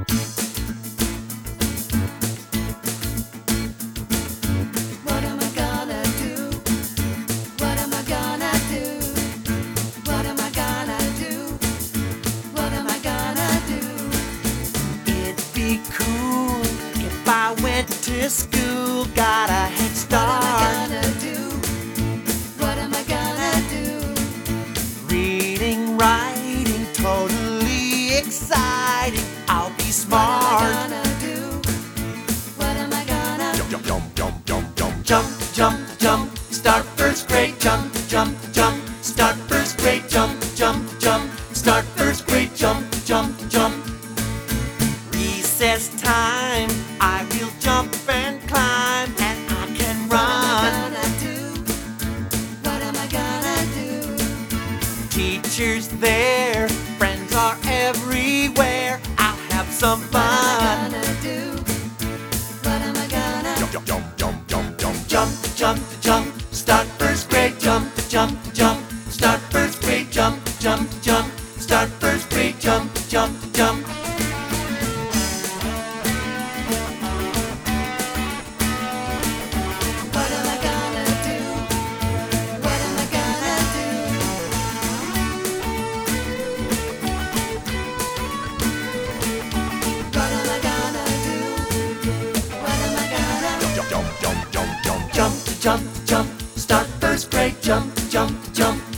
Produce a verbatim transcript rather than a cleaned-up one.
What am I gonna do? What am I gonna do? What am I gonna do? What am I gonna do? It'd be cool if I went to school, got a head What am I start. gonna do? What am I gonna do? Reading, writing, totally exciting. I'll be What am smart. I gonna do? What am I gonna do? Jump, jump, jump, jump, jump, jump, jump, jump. Start first grade, jump, jump, jump. Start first grade, jump, jump, jump. Start first grade, jump, jump, jump. Recess time, I will jump and climb, and I can What run. am I gonna do? What am I gonna do? Teachers there, friends are everywhere. I'll have some What am I fun. gonna do? What am I gonna do? Jump, jump, jump, jump, jump, jump, jump, jump. Start first grade, jump, jump, jump. Start first grade, jump, jump, jump. Start first grade, jump, jump, jump. What am I gonna do? What am I gonna do? What am I gonna do? What am I gonna do? Jump, jump, jump, jump, jump, jump, jump. Start first grade, jump, jump, jump.